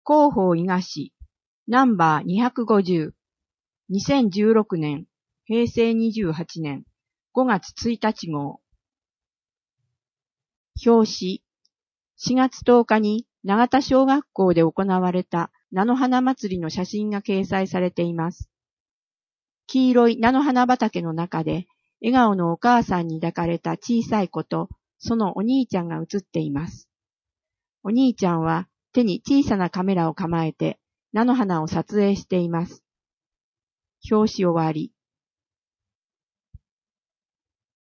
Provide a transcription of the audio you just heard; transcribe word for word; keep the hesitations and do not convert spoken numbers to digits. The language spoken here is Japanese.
広報伊賀市、ナンバーにひゃくごじゅう、にせんじゅうろくねん、へいせいにじゅうはちねん、ごがつついたち号。表紙、しがつとおかに長田小学校で行われた菜の花祭りの写真が掲載されています。黄色い菜の花畑の中で、笑顔のお母さんに抱かれた小さい子と、そのお兄ちゃんが写っています。お兄ちゃんは手に小さなカメラを構えて、菜の花を撮影しています。表紙終わり。